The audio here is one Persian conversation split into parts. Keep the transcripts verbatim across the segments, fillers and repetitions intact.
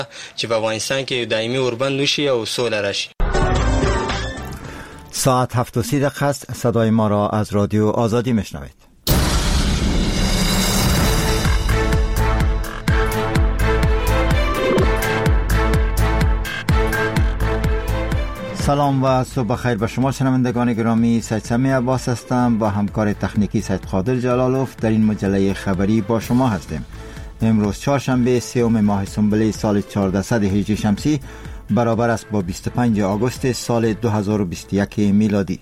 چې په افغانستان کې دایمي اوربند وشي او سوله راشي. ساعت هفت و سی دقیقه است. صدای ما را از رادیو آزادی میشنوید. سلام و صبح بخیر به شما شنوندگان گرامی. سید سمی عباس هستم، با همکار تکنیکی سید قادر جلالوف در این مجله خبری با شما هستیم. امروز چهارشنبه سوم ماه سنبله سال چهاردهصد هجری شمسی برابر است با بیست و پنجم آگوست سال دو هزار و بیست و یک میلادی.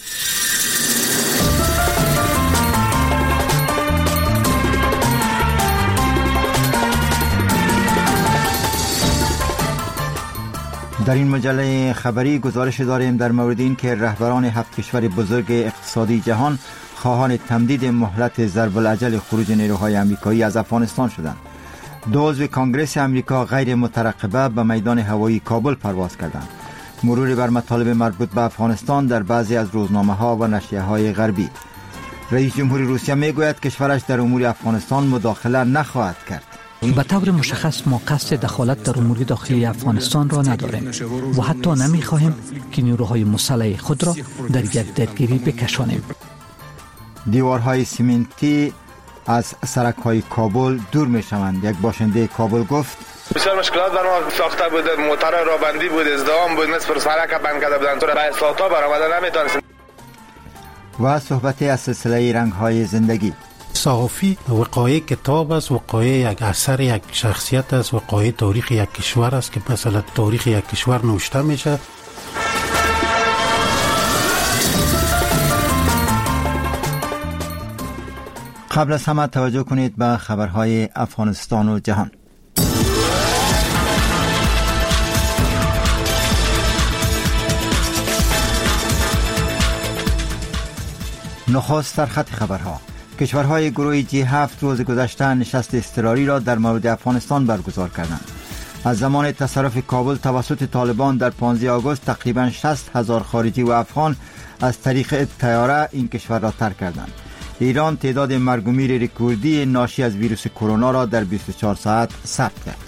در این مجله خبری گزارش داریم در مورد این که رهبران هفت کشور بزرگ اقتصادی جهان خواهان تمدید مهلت ضرب الاجل خروج نیروهای آمریکایی از افغانستان شدند. دو عضو کانگرس آمریکا غیر مترقبه به میدان هوایی کابل پرواز کردند. مرور بر مطالب مربوط به افغانستان در بعضی از روزنامه‌ها و نشریه‌های غربی. رئیس جمهور روسیه میگوید کشورش در امور افغانستان مداخله نخواهد کرد. به طور مشخص ما قصد دخالت در امور داخلی افغانستان را نداریم و حتی نمی‌خواهیم که نیروهای مسلح خود را در یک درگیری بکشانیم. دیوارهای سیمنتی از سرک‌های کابل دور می‌شوند. یک باشنده کابل گفت بسیار مشکلات بر ما ساخته بود، موتور رابندی بود، ازدحام بود، نصف سرک بند کرده بودند، تو را به ساعت‌ها برآمده نمی‌تونستیم. و صحبت از سلسله رنگ‌های زندگی. صحافی وقایع کتاب است، وقایع یک اثر یک شخصیت است، وقایع تاریخ یک کشور است که مثلا تاریخ یک کشور نوشته میشه. قبل از همه توجه کنید به خبرهای افغانستان و جهان. نخست در خط خبرها. کشورهای گروه جی هفت روز گذشته نشست اضطراری را در مورد افغانستان برگزار کردند. از زمان تصرف کابل توسط طالبان در پانزده آگوست تقریباً شصت هزار خارجی و افغان از طریق طیاره این کشور را ترک کردند. ایران تعداد مرگ و میر رکوردی ناشی از ویروس کرونا را در بیست و چهار ساعت ثبت کرد.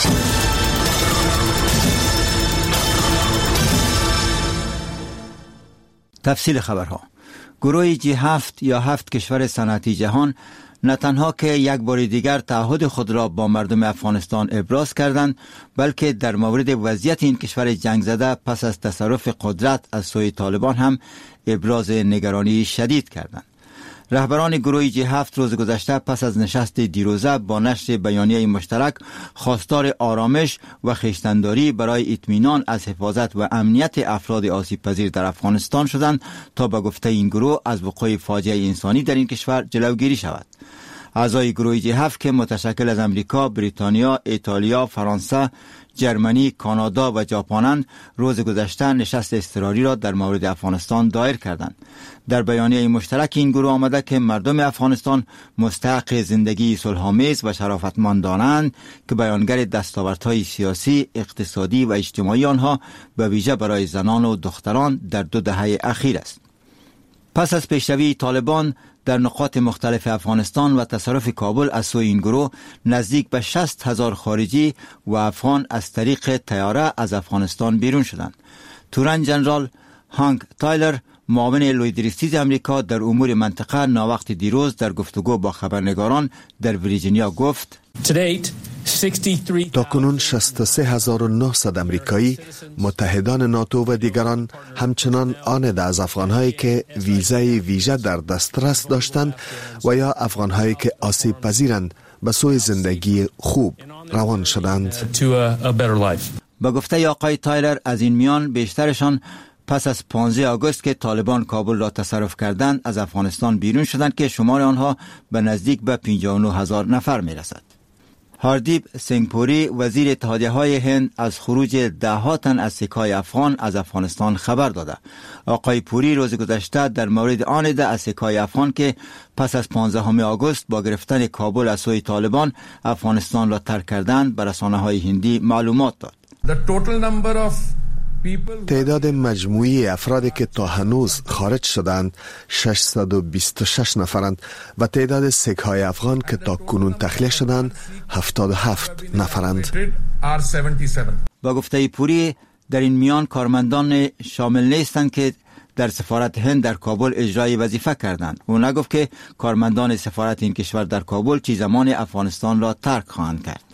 تفصیل خبرها. گروه جی هفت یا هفت کشور صنعتی جهان نه تنها که یک بار دیگر تعهد خود را با مردم افغانستان ابراز کردند، بلکه در مورد وضعیت این کشور جنگ زده پس از تصرف قدرت از سوی طالبان هم ابراز نگرانی شدید کردند. رهبران گروه جی هفت روز گذشته پس از نشست دیروزه با نشر بیانیه مشترک خواستار آرامش و خویشتنداری برای اطمینان از حفاظت و امنیت افراد آسیب پذیر در افغانستان شدند تا به گفته این گروه از وقوع فاجعه انسانی در این کشور جلوگیری شود. اعضای گروه جی هفت که متشکل از امریکا، بریتانیا، ایتالیا، فرانسه، جرمنی، کانادا و ژاپنند روز گذشته نشست اضطراری را در مورد افغانستان دایر کردند. در بیانیه مشترک این گروه آمده که مردم افغانستان مستحق زندگی صلح‌آمیز و شرافتمندانند که بیانگر دستاوردهای سیاسی، اقتصادی و اجتماعی آنها به ویژه برای زنان و دختران در دو دهه اخیر است. پس از پیشروی طالبان در نقاط مختلف افغانستان و تصرف کابل از سوی این گروه نزدیک به شصت هزار خارجی و افغان از طریق طیاره از افغانستان بیرون شدند. تورن جنرال هانک تایلر، معاون لویدریستیز امریکا در امور منطقه، ناوقت دیروز در گفتگو با خبرنگاران در ویرجینیا گفت تاکنون شصت و سه هزار و نهصد امریکایی، متحدان ناتو و دیگران، همچنان آن از افغانهایی که ویزای ویژه در دسترس داشتند و یا افغانهایی که آسیب پذیرند به سوی زندگی خوب روان شدند. با گفته آقای تایلر از این میان بیشترشان پس از پانزده آگوست که طالبان کابل را تصرف کردند از افغانستان بیرون شدند که شمار آنها به نزدیک به پنجاه و نه هزار نفر می رسد. هاردیپ سنگ پوری، وزیر اتحادیه های هند، از خروج ده ها تن از سکه‌های افغان از افغانستان خبر داده. آقای پوری روز گذشته در مورد آن ده از سکه‌های افغان که پس از پانزدهم آگوست با گرفتن کابل از سوی طالبان افغانستان را ترک کردند به رسانه‌های هندی معلومات داد. تعداد مجموعی افرادی که تا هنوز خارج شدند ششصد و بیست و شش نفرند و تعداد سکه‌های افغان که تا کنون تخلیه شدند هفتاد و هفت نفرند. با گفته پوری در این میان کارمندان شامل نیستند که در سفارت هند در کابل اجرای وظیفه کردند. او نگفت که کارمندان سفارت این کشور در کابل چه زمان افغانستان را ترک خواهند کرد.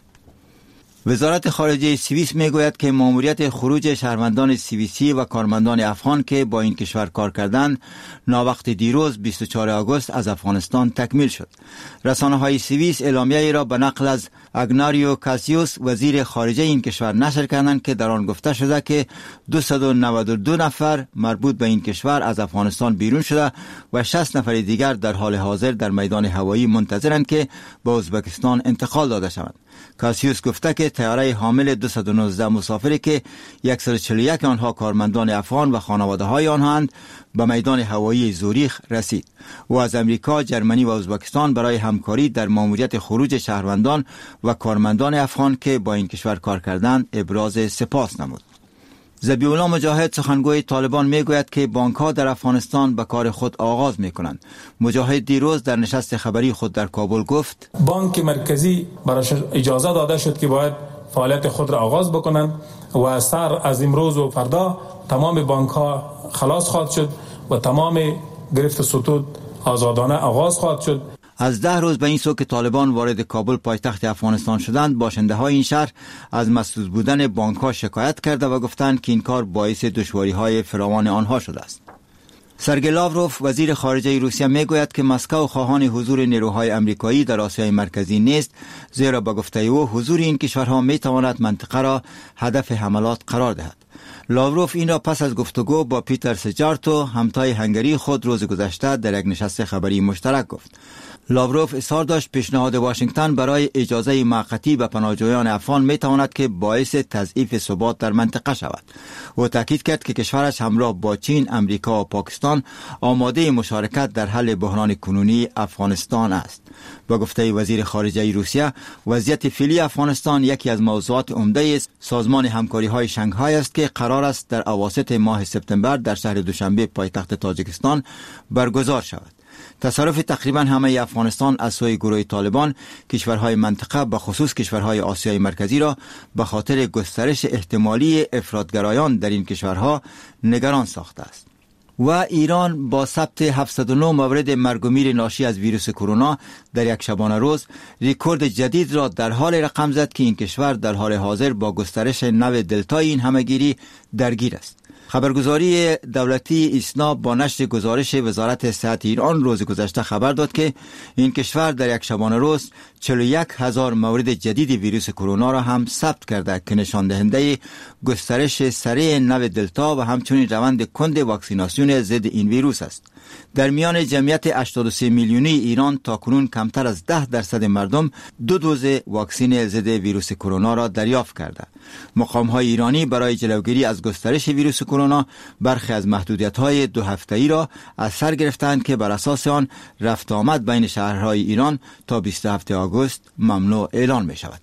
وزارت خارجه سوئیس میگوید که ماموریت خروج شهروندان سوئیسی و کارمندان افغان که با این کشور کار کردند ناوقت دیروز بیست و چهارم آگوست از افغانستان تکمیل شد. رسانه‌های سوئیس اعلامیه‌ای را به نقل از اگناریو کاسیوس وزیر خارجه این کشور نشر کردند که در آن گفته شده که دویست و نود و دو نفر مربوط به این کشور از افغانستان بیرون شده و شصت نفر دیگر در حال حاضر در میدان هوایی منتظرند که به ازبکستان انتقال داده شوند. کاسیوس گفته که طیاره حامل دویست و نوزده مسافری که صد و چهل و یک آنها کارمندان افغان و خانواده های آنهاند به میدان هوایی زوریخ رسید. و از امریکا، جرمنی و ازبکستان برای همکاری در ماموریت خروج شهروندان و کارمندان افغان که با این کشور کار کردند ابراز سپاس نمود. ذبیح‌الله مجاهد سخنگوی طالبان میگوید که بانک‌ها در افغانستان به کار خود آغاز میکنند. مجاهد دیروز در نشست خبری خود در کابل گفت بانک مرکزی براش اجازه داده شد که باید فعالیت خود را آغاز بکنند و سر از امروز و فردا تمام بانک‌ها خلاص خواهد شد و تمام گرفت سطوح آزادانه آغاز خواهد شد. از ده روز به این سو که طالبان وارد کابل پایتخت افغانستان شدند، باشنده های این شهر از مسدود بودن بانک ها شکایت کرده و گفتند که این کار باعث دشواری های فراوان آنها شده است. سرگئی لاوروف وزیر خارجه روسیه میگوید که مسکو خواهان حضور نیروهای امریکایی در آسیای مرکزی نیست، زیرا با گفته او حضور این کشورها میتواند منطقه را هدف حملات قرار دهد. لاوروف این را پس از گفتگو با پیتر سجارتو همتای هنگری خود روز گذشته در یک نشست خبری مشترک گفت. لاوروف اصرار داشت پیشنهاد واشنگتن برای اجازه موقتی به پناهجویان افغان میتواند که باعث تضعیف ثبات در منطقه شود. او تاکید کرد که کشورش همراه با چین، امریکا و پاکستان آماده مشارکت در حل بحران کنونی افغانستان است. با گفته وزیر خارجه روسیه، وضعیت فعلی افغانستان یکی از موضوعات عمده سازمان همکاری های شانگهای است که قرار است در اواسط ماه سپتامبر در شهر دوشنبه پایتخت تاجیکستان برگزار شود. تصرف تقریبا همه افغانستان از سوی گروه طالبان کشورهای منطقه به خصوص کشورهای آسیای مرکزی را به خاطر گسترش احتمالی افراطگرایان در این کشورها نگران ساخته است. و ایران با ثبت هفتصد و نه مورد مرگ و میر ناشی از ویروس کرونا در یک شبانه روز رکورد جدید را در حال رقم زد که این کشور در حال حاضر با گسترش نو دلتا این همهگیری درگیر است. خبرگزاری دولتی ایسنا با نشر گزارش وزارت صحت ایران روز گذشته خبر داد که این کشور در یک شبانه روز چهل و یک هزار مورد جدید ویروس کرونا را هم ثبت کرده که نشان دهنده گسترش سریع نو دلتا و همچنین روند کند واکسیناسیون ضد این ویروس است. در میان جمعیت هشتاد و سه میلیونی ایران تاکنون کمتر از ده درصد مردم دو دوز واکسن ضد ویروس کرونا را دریافت کرده. مقام‌های ایرانی برای جلوگیری از گسترش ویروس کرونا برخی از محدودیت‌های دو هفته‌ای را از سر گرفتند که بر اساس آن رفت آمد بین شهرهای ایران تا بیست و هفتم آگوست ممنوع اعلان می‌شود.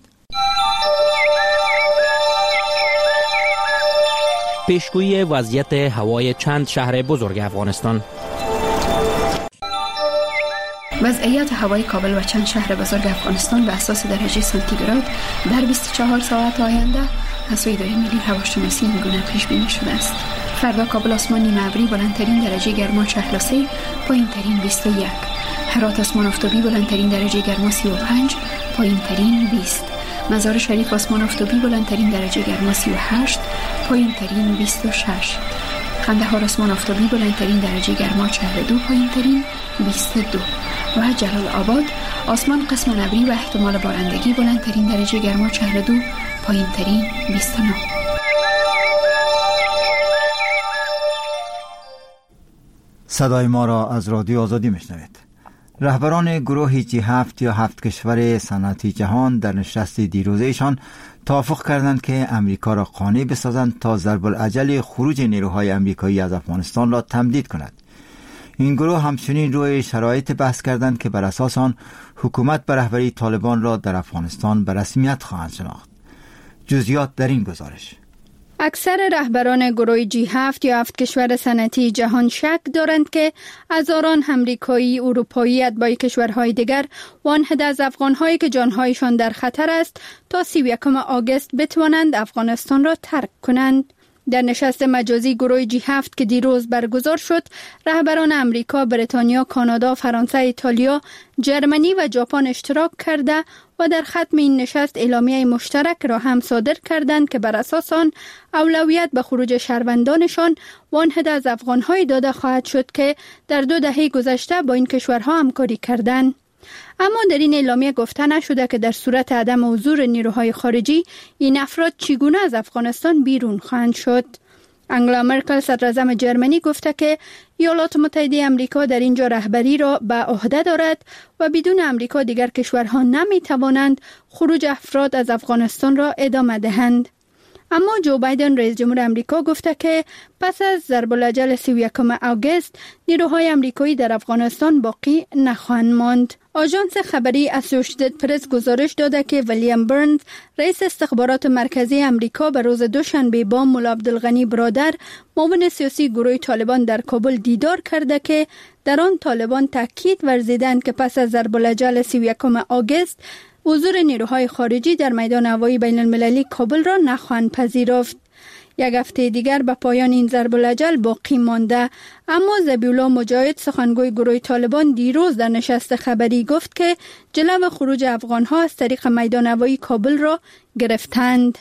پیشگویی وضعیت هوای چند شهر بزرگ افغانستان. وضعیت هوای کابل و چند شهر بزرگ افغانستان به اساس درجه سانتیگراد در بیست و چهار ساعت آینده از سوی اداره ملی هواشناسی این گونه پیش بینی شده است. فردا کابل آسمان نیمه ابری بلندترین درجه گرما چهل و سه، پایینترین بیست و یک. هرات آسمان آفتابی بلندترین درجه گرما سی و پنج، پایینترین بیست. مزار شریف آسمان آفتابی بلندترین درجه گرما سی و هشت، پایینترین بیست و شش. قندهار آسمان آفتابی بلندترین درجه گرما چهل و دو، پایینترین بیست و دو. و جلال آباد آسمان قسم ابری و احتمال بارندگی بلندترین درجه گرما چهل و دو، پایینترین بیست و نه. صدای ما را از رادیو آزادی میشنوید. رهبران گروه جی هفت یا هفت کشور صنعتی جهان در نشست دیروزهشان توافق کردند که امریکا را قانع بسازند تا ضرب العجل خروج نیروهای امریکایی از افغانستان را تمدید کند. این گروه همچنین روی شرایط بحث کردند که بر اساس آن حکومت به رهبری طالبان را در افغانستان به رسمیت خواهند شناخت. جزئیات در این گزارش. اکثر رهبران گروه جی هفت یا هفت کشور صنعتی جهان شک دارند که هزاران امریکایی، اروپایی، اتباع کشورهای دیگر و آن عده از افغان‌هایی که جان‌هایشان در خطر است تا سی و یکم آگوست بتوانند افغانستان را ترک کنند. در نشست مجازی گروه جی هفت که دیروز برگزار شد، رهبران امریکا، بریتانیا، کانادا، فرانسه، ایتالیا، جرمنی و ژاپن اشتراک کرده و در ختم این نشست اعلامیه مشترک را هم صادر کردند که بر اساس آن اولویت به خروج شهروندانشان و آن عده از افغان‌های داده خواهد شد که در دو دهه گذشته با این کشورها همکاری کردند. اما در این اعلامیه گفته نشده که در صورت عدم حضور نیروهای خارجی این افراد چگونه از افغانستان بیرون خواهند شد. انگلا مرکل صدراعظم جرمنی گفته که ایالات متحده آمریکا در اینجا رهبری را به عهده دارد و بدون آمریکا دیگر کشورها نمی توانند خروج افراد از افغانستان را ادامه دهند. اما جو بایدن رئیس جمهور آمریکا گفته که پس از ضرب الاجل سی و یکم آگوست نیروهای آمریکایی در افغانستان باقی نخواهند ماند. آژانس خبری اسوسییتد پرس گزارش داده که ویلیام برنز رئیس استخبارات مرکزی آمریکا به روز دوشنبه با مولا عبدالغنی برادر معاون سیاسی گروه طالبان در کابل دیدار کرده که در آن طالبان تاکید ورزیدند که پس از ضرب الاجل سی و یکم آگوست حضور نیروهای خارجی در میدان هوایی بین المللی کابل را نخواهند پذیرفت. یک هفته دیگر به پایان این ضرب الاجل باقی مانده، اما ذبیحالله مجاهد سخنگوی گروه طالبان دیروز در نشست خبری گفت که جلو خروج افغانها از طریق میدان هوایی کابل را گرفتند.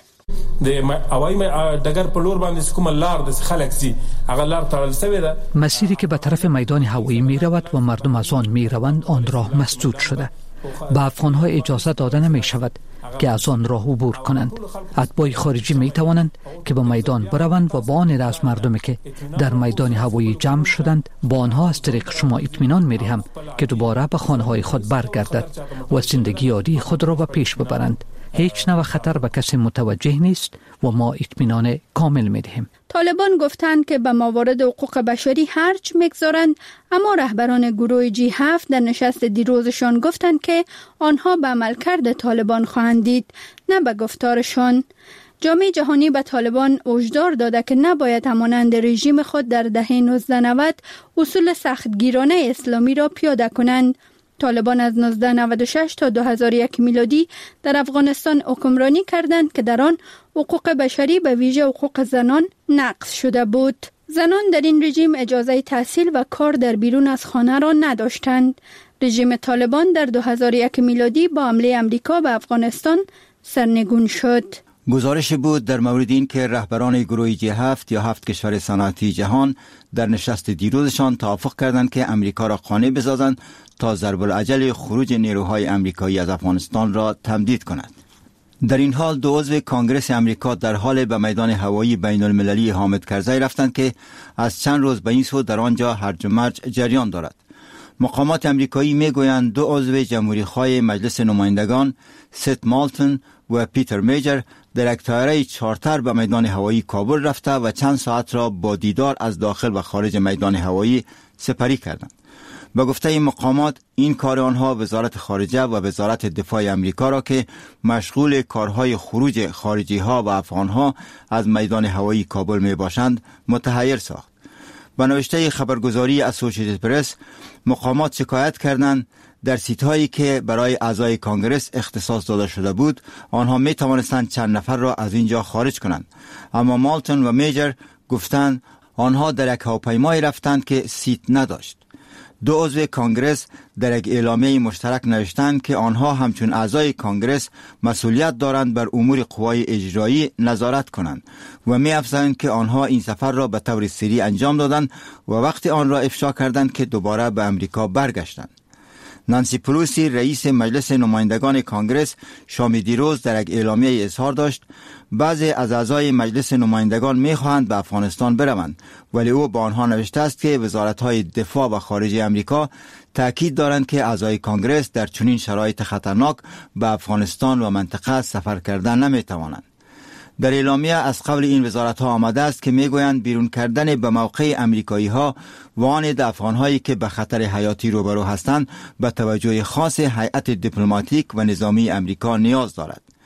مسیری که به طرف میدان هوایی می رود و مردم از آن می روند آن راه مسدود شده. به افغانها اجازه داده نمی شود که از آن راه عبور کنند. اتباع خارجی می توانند که به میدان بروند و با آن از مردمی که در میدان هوایی جمع شدند با آنها از طریق شما اطمینان می دهم که دوباره به خانه های خود برگردد و زندگی عادی خود را به پیش ببرند. هیچ نوع خطر به کسی متوجه نیست و ما اطمینان کامل می دهیم. طالبان گفتند که به موارد حقوق بشری هرچ میگذارند، اما رهبران گروه جی هفت در نشست دیروزشان گفتند که آنها به عملکرد طالبان خواهند دید، نه به گفتارشان. جامعه جهانی به طالبان هشدار داده که نباید همانند رژیم خود در دهه نوزده نود اصول سختگیرانه اسلامی را پیاده کنند. طالبان از نوزده نود و شش تا دو هزار و یک میلادی در افغانستان حکمرانی کردند که در آن حقوق بشری به ویژه حقوق زنان نقض شده بود. زنان در این رژیم اجازه تحصیل و کار در بیرون از خانه را نداشتند. رژیم طالبان در دو هزار و یک میلادی با حمله امریکا به افغانستان سرنگون شد. گزارش بود در مورد این که رهبران گروه جی هفت یا هفت کشور صنعتی جهان در نشست دیروزشان توافق کردند که امریکا را قانع بسازند تا ضرب الاجل خروج نیروهای امریکایی از افغانستان را تمدید کند. در این حال دو عضو کانگرس امریکا در حال به میدان هوایی بین المللی حامد کرزی رفتند که از چند روز به این سو در آنجا هرج و مرج جریان دارد. مقامات امریکایی میگویند دو عضو جمهوری‌خواه مجلس نمایندگان ست مالتون و پیتر میجر در یک طیاره چارتر به میدان هوایی کابل رفته و چند ساعت را با دیدار از داخل و خارج میدان هوایی سپری کردند. به گفته این مقامات این کار آنها وزارت خارجه و وزارت دفاع امریکا را که مشغول کارهای خروج خارجی ها و افغان ها از میدان هوایی کابل می باشند متحیر ساخت. به نوشته خبرگزاری اسوسییتد پرس مقامات شکایت کردند در سیت هایی که برای اعضای کانگرس اختصاص داده شده بود آنها می توانستند چند نفر را از اینجا خارج کنند، اما مالتون و میجر گفتند آنها در یک هواپیمایی رفتند که سیت نداشت. دو عضو کانگرس در یک اعلامیه مشترک نوشتند که آنها همچون اعضای کانگرس مسئولیت دارند بر امور قوای اجرایی نظارت کنند و می افزایند که آنها این سفر را به طور سری انجام دادند و وقتی آن را افشا کردند که دوباره به امریکا برگشتند. نانسی پلوسی رئیس مجلس نمایندگان کانگرس شام دیروز در یک اعلامیه اظهار داشت بعضی از اعضای مجلس نمایندگان می‌خواهند به افغانستان بروند، ولی او با آنها نوشته است که وزارت‌های دفاع و خارجه امریکا تاکید دارند که اعضای کانگرس در چنین شرایط خطرناک به افغانستان و منطقه سفر کردن نمی‌توانند. در اعلامیه از قبل این وزارت‌ها آمده است که میگویند بیرون کردن به موقع امریکایی‌ها و آن افغان‌هایی که به خطر حیاتی روبرو هستند به توجه خاص هیئت دیپلماتیک و نظامی امریکا نیاز دارد.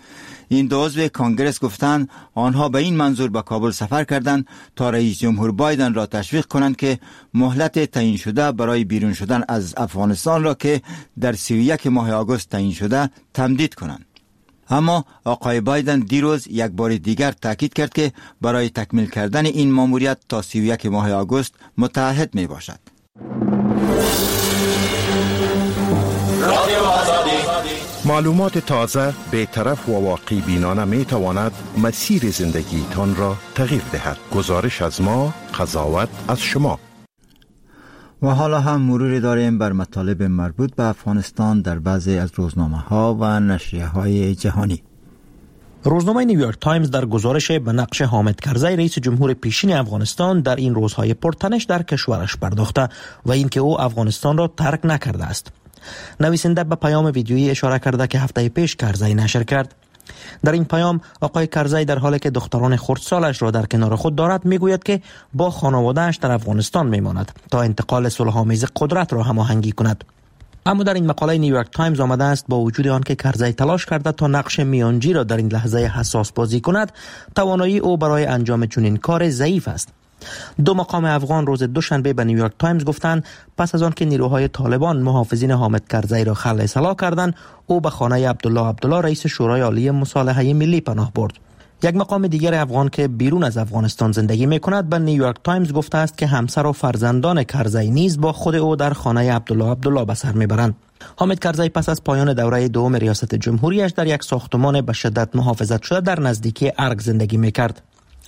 این دو عضو کانگرس گفتند آنها به این منظور به کابل سفر کردند تا رئیس جمهور بایدن را تشویق کنند که مهلت تعیین شده برای بیرون شدن از افغانستان را که در سی و یک ماه آگوست تعیین شده تمدید کنند. اما آقای بایدن دیروز یک بار دیگر تاکید کرد که برای تکمیل کردن این ماموریت تا سی و یک ماه آگوست متعهد می باشد. معلومات تازه، بی‌طرف و واقعی بینانه می تواند مسیر زندگی تان را تغییر دهد. گزارش از ما، قضاوت از شما. و حالا هم مروری داریم بر مطالب مربوط به افغانستان در بعضی از روزنامه ها و نشریه های جهانی. روزنامه نیویورک تایمز در گزارش به نقش حامد کرزی رئیس جمهور پیشین افغانستان در این روزهای پرتنش در کشورش پرداخته و اینکه او افغانستان را ترک نکرده است. نویسنده به پیام ویدیویی اشاره کرده که هفته پیش کرزی نشر کرد. در این پیام آقای کرزی در حالی که دختران خردسالش را در کنار خود دارد میگوید که با خانواده‌اش در افغانستان میماند تا انتقال صلح‌آمیز قدرت را هماهنگی کند. اما در این مقاله نیویورک تایمز آمده است با وجود آن که کرزی تلاش کرده تا نقش میانجی را در این لحظه حساس بازی کند، توانایی او برای انجام چنین کار ضعیف است. دو مقام افغان روز دوشنبه به نیویورک تایمز گفتند پس از آن که نیروهای طالبان محافظین حامد کرزی را خلع سلاح کردند، او به خانه عبدالله عبدالله رئیس شورای عالی مصالحه ملی پناه برد. یک مقام دیگر افغان که بیرون از افغانستان زندگی می‌کند به نیویورک تایمز گفته است که همسر و فرزندان کرزی نیز با خود او در خانه عبدالله عبدالله به سر میبرند. حامد کرزی پس از پایان دوره دوم ریاست جمهوریش در یک ساختمان به شدت محافظت شده در نزدیکی ارگ زندگی می‌کرد.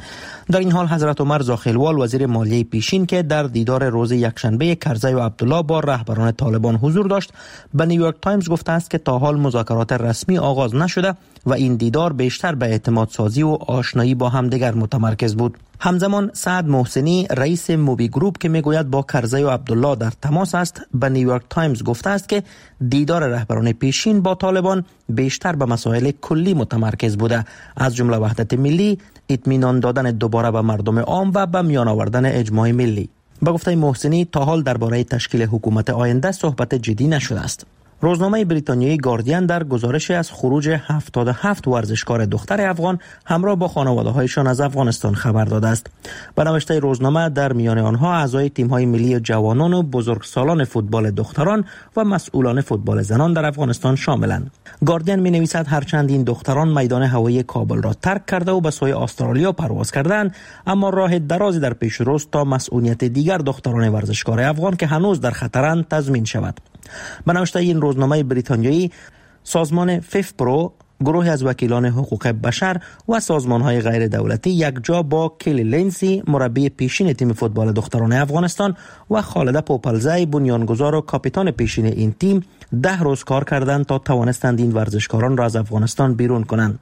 در این حال حضرت عمر زاخیلوال وزیر مالیه پیشین که در دیدار روز یکشنبه کرزی و عبدالله با رهبران طالبان حضور داشت به نیویورک تایمز گفته است که تا حال مذاکرات رسمی آغاز نشده و این دیدار بیشتر به اعتماد سازی و آشنایی با همدیگر متمرکز بود. همزمان سعد محسنی رئیس موبی گروپ که میگوید با کرزی و عبدالله در تماس است به نیویورک تایمز گفته است که دیدار رهبران پیشین با طالبان بیشتر به مسائل کلی متمرکز بوده، از جمله وحدت ملی، اطمینان دادن دوباره به مردم عام و به میان آوردن اجماع ملی. به گفته محسنی تا حال درباره تشکیل حکومت آینده صحبت جدی نشده است. روزنامه بریتانیایی گاردین در گزارش از خروج هفتاد و هفت ورزشکار دختر افغان همراه با خانواده‌هایشان از افغانستان خبر داده است. به نوشته روزنامه در میان آنها اعضای تیم‌های ملی جوانان و بزرگسالان فوتبال دختران و مسئولان فوتبال زنان در افغانستان شاملند. گاردین می‌نویسد هرچند این دختران میدان هوایی کابل را ترک کرده و به سوی استرالیا پرواز کردند، اما راه درازی در پیش روست تا مسئولیت دیگر دختران ورزشکار افغان که هنوز در خطرند تضمین شود. به نوشته این روزنامه بریتانیایی، سازمان فیف پرو، گروهی از وکیلان حقوق بشر و سازمان‌های غیر دولتی یک جا با کلی لنسی مربی پیشین تیم فوتبال دختران افغانستان و خالده پوپلزی بنیانگذار و کاپیتان پیشین این تیم ده روز کار کردند تا توانستند این ورزشکاران را از افغانستان بیرون کنند.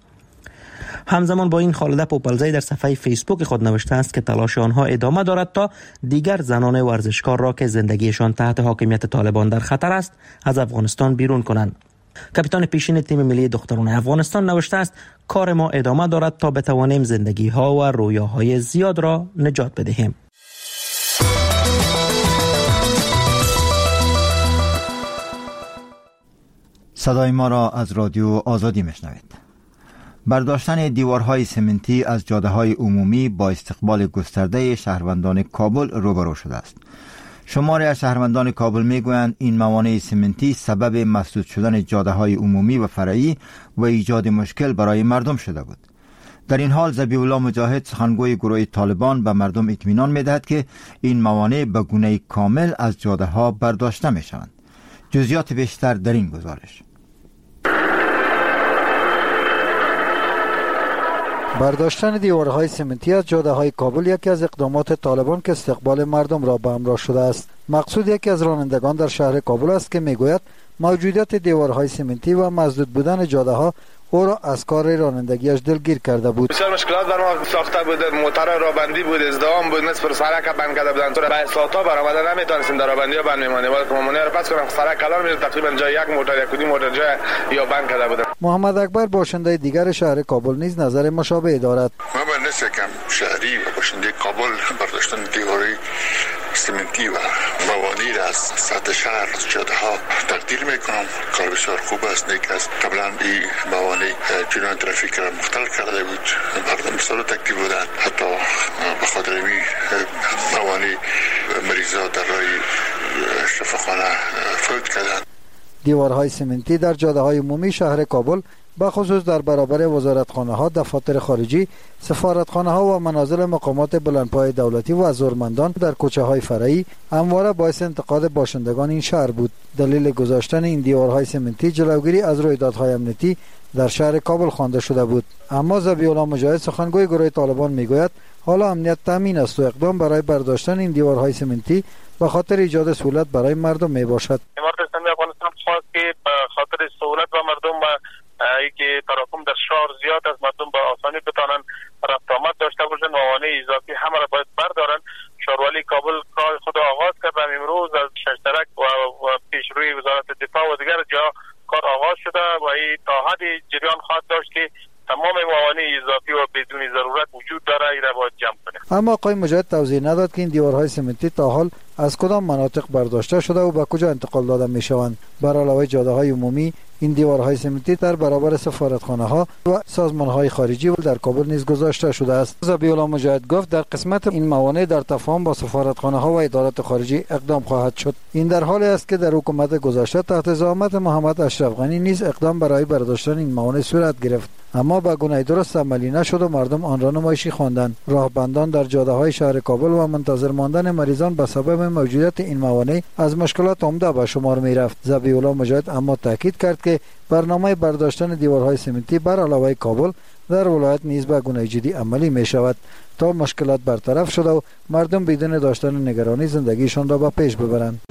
همزمان با این خالده پوپلزی در صفحه فیسبوک خود نوشته است که تلاش آنها ادامه دارد تا دیگر زنان ورزشکار را که زندگیشان تحت حاکمیت طالبان در خطر است از افغانستان بیرون کنند. کاپیتان پیشین تیم ملی دختران افغانستان نوشته است کار ما ادامه دارد تا بتوانیم زندگی ها و رویاهای زیاد را نجات بدهیم. صدای ما را از رادیو آزادی میشنوید. برداشتن دیوارهای سمنتی از جاده‌های عمومی با استقبال گسترده شهروندان کابل روبرو شده است. شماری از شهروندان کابل میگویند این موانع سمنتی سبب مسدود شدن جاده‌های عمومی و فرعی و ایجاد مشکل برای مردم شده بود. در این حال ذبیح الله مجاهد سخنگوی گروه طالبان به مردم اطمینان می‌دهد که این موانع به گونه کامل از جاده‌ها برداشته می‌شوند. جزئیات بیشتر در این گزارش. برداشتن دیوارهای سمنتی از جاده‌های کابل یکی از اقدامات طالبان که استقبال مردم را به همراه شده است. مقصود یکی از رانندگان در شهر کابل است که میگوید موجودیت دیوارهای سمنتی و مسدود بودن جاده‌ها او را از کار رانندگیش دلگیر کرده بود. بسیار مشکلات بر ما ساخته بود، موتور رابندی بود، ازدحام بود، نصف سرک بند کرده بودن، تو به ساعتا برآمده نمیتونستیم در رابندی‌ها بند میمانیم. ولی کمونه رو پس کنم سرک کلان میشه، تقریبا جای یک موتور یک کدی موتور جای یا بند کرده بودن. محمد اکبر باشنده دیگر شهر کابل نیز نظر مشابه دارد. من نسکم شهری و باشنده کابل برداشتن دیواری سمنتی و موانع را از سطح شهر جاده ها تبدیل میکنم. کار بسیار خوب است. نیک است. قبلا این موانع جریان ترافیک را مختل کرده بود. مردم بسیار تکلیف بودند. حتی به خاطر این موانع مریضا در راه شفاخانه فوت کردند. دیوارهای سمنتی در جاده های عمومی شهر کابل به خصوص در برابر وزارتخانه ها، دفاتر خارجی، سفارتخانه ها و منازل مقامات بلندپایه دولتی و ازورمندان در کوچه های فرعی همواره باعث انتقاد باشندگان این شهر بود. دلیل گذاشتن این دیوارهای سمنتی جلوگیری از رویدادهای امنیتی در شهر کابل خوانده شده بود. اما ذبیح‌الله مجاهد سخنگوی گروه طالبان میگوید حالا امنیت تامین است و اقدام برای برداشتن این دیوارهای سمنتی به خاطر ایجاد سهولت برای مردم می باشد. امارت اسلامی افغانستان خواست که به خاطر سهولت و مردم و اینکه تراکم در شهر زیاد از مردم به آسانی بتوانند رفت آمد داشته باشند، موانع اضافی همه را باید بردارند. شهرولی کابل کار خود آغاز کرد. امروز از ششترک و, و پیش روی وزارت دفاع و دیگر جا کار آغاز شده و این تا حدی جریان خواهد داشت که تمام موانع اضافی و بدون ضرورت وجود داره این را باید جمع کنه. اما آقای مجاهد توضیح نداد که این دیوارهای سمنتی تا حال از کدام مناطق برداشته شده و به کجا انتقال داده می شوند. بر علاوه جاده های عمومی، این دیوارهای سمنتی در برابر سفارتخانه ها و سازمان های خارجی در کابل نیز گذاشته شده است. ذبیح‌الله مجاهد گفت در قسمت این موانع در تفاهم با سفارتخانه ها و ادارات خارجی اقدام خواهد شد. این در حالی است که در حکومت گذشته تحت زعامت محمد اشرف غنی نیز اقدام برای برداشتن این موانع صورت گرفت، اما به گونه درست عملی نشد و مردم آن را نمایشی خواندند. راهبندان در جاده های شهر کابل و منتظر ماندن مریضان به سبب موجودیت این موانع از مشکلات عمده به شمار می رفت. ذبیح‌الله مجاهد اما تاکید کرد که برنامه برداشتن دیوارهای سمنتی بر علاوه کابل در ولایت نیز به گونه جدی عملی می شود تا مشکلات برطرف شده و مردم بدون داشتن نگرانی زندگیشان را به پیش ببرند.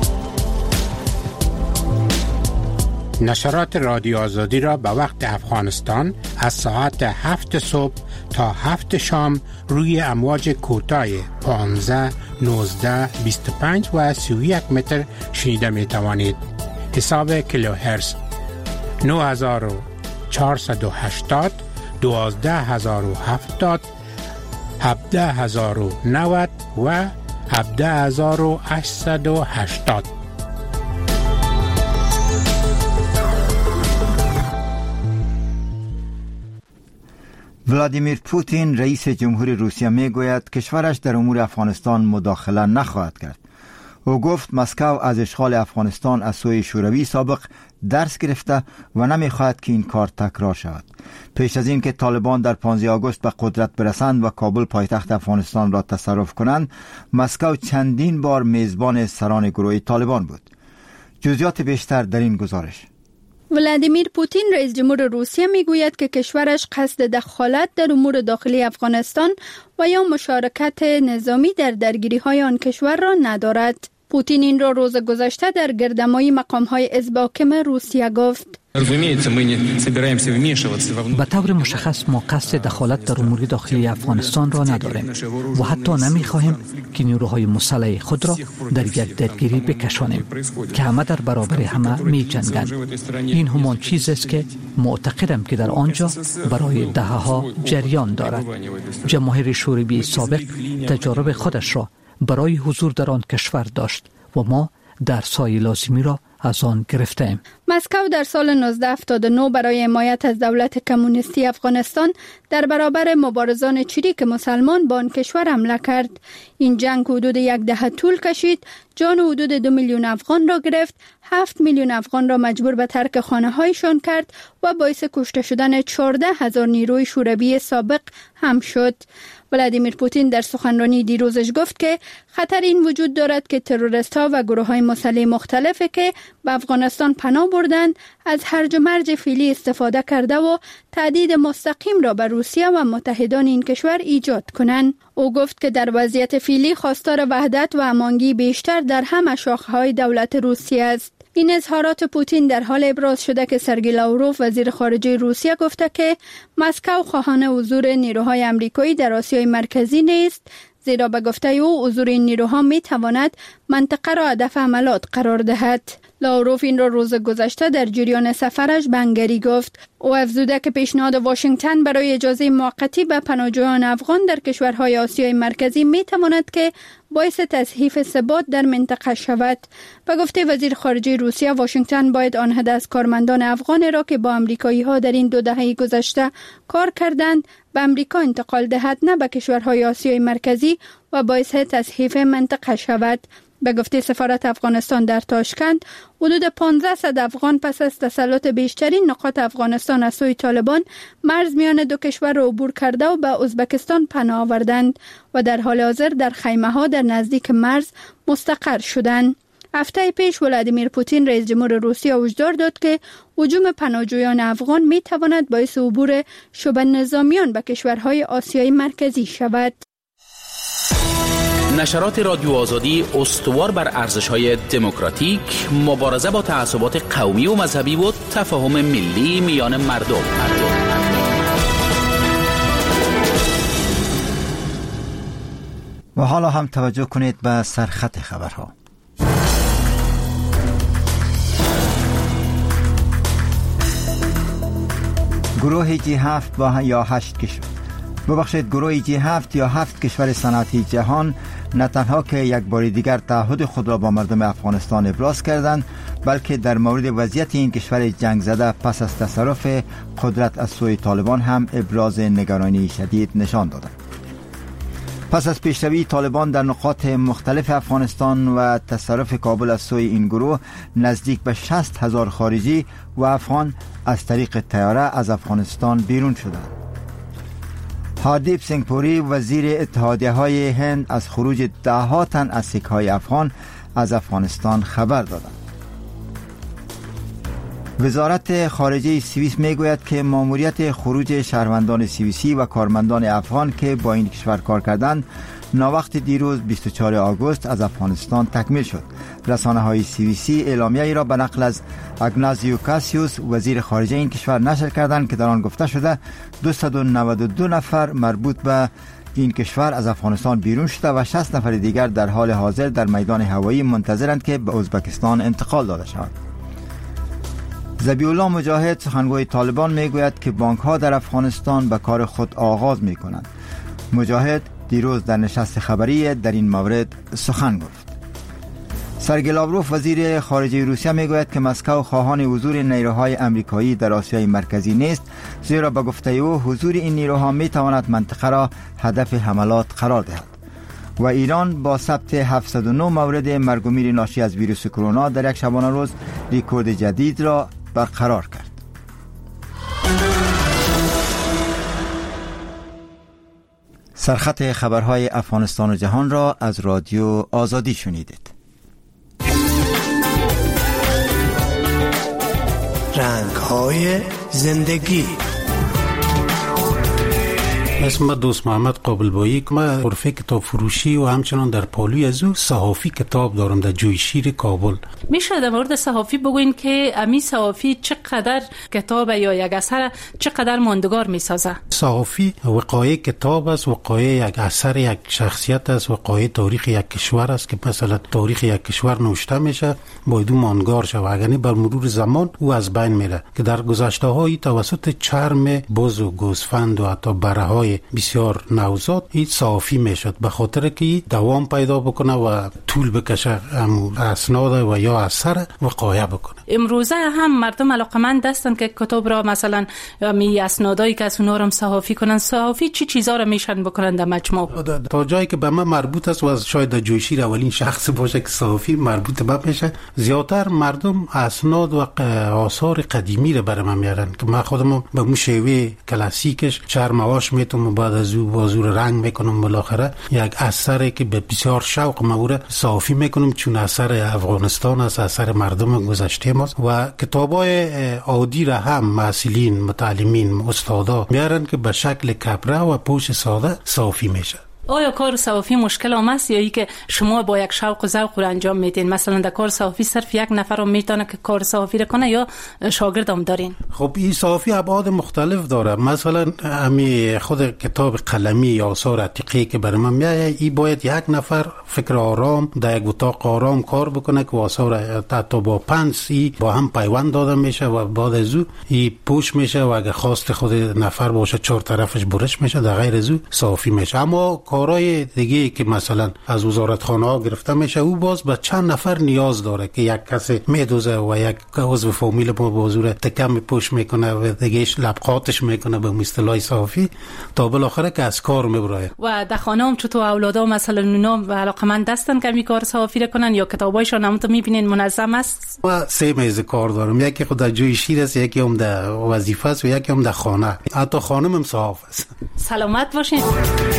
نشرات رادیو آزادی را به وقت افغانستان از ساعت هفت صبح تا هفت شام روی امواج کوتاه پانزده، نوزده، بیست و پنج و سی و یک متر شنیده می توانید. حساب کیلوهرتز نه هزار و چهارصد و هشتاد، دوازده هزار و هفتاد، هفده هزار و نود و هفده هزار و هشتصد و هشتاد. ولادیمیر پوتین رئیس جمهوری روسیه می گوید کشورش در امور افغانستان مداخله نخواهد کرد. او گفت مسکو از اشغال افغانستان از سوی شوروی سابق درس گرفته و نمی خواهد که این کار تکرار شود. پیش از این که طالبان در پانزده آگوست به قدرت برسند و کابل پایتخت افغانستان را تصرف کنند، مسکو چندین بار میزبان سران گروه طالبان بود. جزئیات بیشتر در این گزارش. ولادیمیر پوتین رئیس جمهور روسیه میگوید که کشورش قصد دخالت در امور داخلی افغانستان و یا مشارکت نظامی در درگیری‌های آن کشور را ندارد. پوتین این را روز گذشته در گردمایی مقام‌های حزب حاکم روسیه گفت. به طور مشخص ما قصد دخالت در امور داخلی افغانستان را نداریم و حتی نمی‌خواهیم که نیروهای مسلح خود را در یک درگیری بکشانیم که همه در برابر همه می‌جنگند. این همان چیزی است که معتقدم که در آنجا برای دهه‌ها جریان دارد. جماهیر شوروی سابق تجارب خودش را برای حضور در آن کشور داشت و ما درس‌های لازمی را از آن گرفتیم. مسکو در سال نوزده هفتاد و نه برای حمایت از دولت کمونیستی افغانستان در برابر مبارزان چریک مسلمان با آن کشور حمله کرد. این جنگ حدود یک دهه طول کشید، جان حدود دو میلیون افغان را گرفت، هفت میلیون افغان را مجبور به ترک خانه‌هایشان کرد و باعث کشته شدن چهارده هزار نیروی شوروی سابق هم شد. ولادیمیر پوتین در سخنرانی دیروزش گفت که خطر این وجود دارد که تروریست‌ها و گروه‌های مسلح مختلفی که به افغانستان پناه بردند از هرج و مرج فعلی استفاده کرده و تهدید مستقیم را بر روسیه و متحدان این کشور ایجاد کنند. او گفت که در وضعیت فعلی خواستار وحدت و هماهنگی بیشتر در همه شاخه‌های دولت روسیه است. این اظهارات پوتین در حال ابراز شده که سرگئی لاوروف وزیر خارجه روسیه گفته که مسکو خواهان حضور نیروهای آمریکایی در آسیای مرکزی نیست، زیرا به گفته او حضور این نیروها می تواند منطقه را هدف حملات قرار دهد. لاوروف این را روز گذشته در جریان سفرش به هنگری گفت. او افزوده که پیشنهاد واشنگتن برای اجازه موقتی به پناهجویان افغان در کشورهای آسیای مرکزی می تواند که باعث تصحیح ثبات در منطقه شود. به گفته وزیر خارجه روسیه، واشنگتن باید آن حد از کارمندان افغان را که با امریکایی ها در این دو دهه گذشته کار کردند به امریکا انتقال دهد، نه به کشورهای آسیای مرکزی و باعث تصحیح منطقه شود. به گفته سفارت افغانستان در تاشکند، حدود پانصد افغان پس از تسلط بیشترین نقاط افغانستان از سوی طالبان مرز میان دو کشور را عبور کرده و به ازبکستان پناه آوردند و در حال حاضر در خیمه ها در نزدیک مرز مستقر شدند. هفته پیش ولادیمیر پوتین رئیس جمهور روسیه هشدار داد که هجوم پناهجویان افغان می تواند باعث عبور شبه نظامیان به کشورهای آسیای مرکزی شود. نشرات رادیو آزادی استوار بر ارزش‌های دموکراتیک، مبارزه با تعصبات قومی و مذهبی و تفاهم ملی میان مردم. و حالا هم توجه کنید به سرخط خبرها. گروه جی هفت با یا هشت کشور ببخشید گروه جی هفت یا هفت کشور صنعتی جهان نه تنها که یک بار دیگر تعهد خود را با مردم افغانستان ابراز کردند، بلکه در مورد وضعیت این کشور جنگ زده پس از تصرف قدرت از سوی طالبان هم ابراز نگرانی شدید نشان دادند. پس از پیشروی طالبان در نقاط مختلف افغانستان و تصرف کابل از سوی این گروه، نزدیک به شصت هزار خارجی و افغان از طریق طیاره از افغانستان بیرون شدند. هاردیپ سینگ پوری وزیر اتحادیه های هند از خروج ده ها تن از سیک های افغان از افغانستان خبر دادند. وزارت خارجه سوئیس میگوید که ماموریت خروج شهروندان سوئیسی و کارمندان افغان که با این کشور کار کردند ناوقت دیروز بیست و چهارم آگوست از افغانستان تکمیل شد. رسانه های سوئیسی اعلامیه ای را به نقل از اگنازیو کاسیوس وزیر خارجه این کشور نشر کردند که در آن گفته شده دویست و نود و دو نفر مربوط به این کشور از افغانستان بیرون شده و شصت نفر دیگر در حال حاضر در میدان هوایی منتظرند که به ازبکستان انتقال داده شوند. ذبیح الله مجاهد سخنگوی طالبان میگوید که بانک ها در افغانستان به کار خود آغاز می کنند. مجاهد دیروز در نشست خبری در این مورد سخن گفت. سرگئی لاوروف وزیر خارجه روسیه میگوید که مسکو خواهان حضور نیروهای امریکایی در آسیای مرکزی نیست، زیرا به گفته او حضور این نیروها می تواند منطقه را هدف حملات قرار دهد. و ایران با ثبت هفتصد و نه مورد مرگ و میر ناشی از ویروس کرونا در یک شبانه روز رکورد جدید را برقرار کرد. سرخط خبرهای افغانستان و جهان را از رادیو آزادی شنیدید. رنگ‌های زندگی. اسم دوست محمد قابلبایی که من غرفه کتاب فروشی و همچنان در پالوی از او صحافی کتاب دارم در جویشیر کابل. میشه در مورد صحافی بگوین که امی صحافی چقدر کتاب یا یک اثر چقدر ماندگار میسازه؟ صحافی وقایع کتاب است، وقایع یک اثر یک شخصیت است، وقایع تاریخ یک کشور است که مثلا تاریخ یک کشور نوشته میشه باید ماندگار شه و اگر بر مرور زمان او از بین میره که در گذشته های توسط چرم بز و گوسفند و حتی بره های بسیار نوزاد این صحافی میشد به خاطر که دوام پیدا بکنه و طول بکشه اسناد و یا اثر وقایع بکنه. امروزه هم مردم علاقمند هستند که کتاب را مثلا می اسنادایی که از اونها رو صحافی کنن. صحافی چی چیزا رو میشن بکنن در مجموع؟ تا جایی که به من مربوط است و شاید در جویشیر اولین شخص باشه که صحافی مربوط به بشه، زیادتر مردم اسناد و آثار قدیمی رو برام میارن که من خودم به مو شیوه کلاسیکش چرمواش میتونم بعد از او بازور رنگ میکنم، بالاخره یک اثری که به بسیار شوق موره صحافی میکنم چون اثر افغانستان است، اثر مردم گذشته ماست و کتابای عادی را هم محصلین، متعلمین، استادا میارن که به شکل کپره و پوش ساده صحافی میشه. آیا کار صحافی مشکل آمد است یا ای که شما با یک شوق و ذوق رو انجام میدین؟ مثلا در کار صحافی صرف یک نفر رو میتونه که کار صحافی رو کنه یا شاگرد هم دارین؟ خب این صحافی ابعاد مختلف داره. مثلا امی خود کتاب قلمی یا آثار عتیقی که برای من میاد، این باید یک نفر فکر آرام در یک اتاق آرام کار بکنه که آثار حتی با پنسی با هم پیوند داده میشه و بعد از او این پوش میشه و اگه خواست خود نفر باشه چهار طرفش برش میشه، در غیر از او صحافی میشه. اما کارهای دیگه که مثلا از وزارتخانه ها گرفته میشه، او باز به چند نفر نیاز داره که یک کسی میدوزه و یک عضو فامیل ما به حضور تکم پوش میکنه و دیگهش لبقاتش میکنه به اصطلاح صحافی تا بالاخره که از کار میبره. و در خانه هم چطور اولادا مثلا اونا علاقمند هستن که می کار صحافی رو کنن یا کتابایشون هم تو میبینین منظم است؟ ما سه میز کار دارم، یکی خود در جوی شیر است، یکی هم در وظیفه است و یکی هم در خانه. حتی خانم هم صحاف است. سلامت باشین.